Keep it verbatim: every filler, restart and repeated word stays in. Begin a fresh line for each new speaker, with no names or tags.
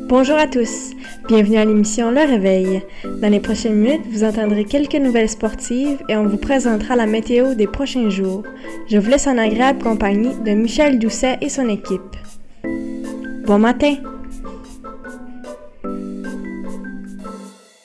Bonjour à tous, bienvenue à l'émission Le Réveil. Dans les prochaines minutes, vous entendrez quelques nouvelles sportives et on vous présentera la météo des prochains jours. Je vous laisse en agréable compagnie de Michel Doucet et son équipe. Bon matin!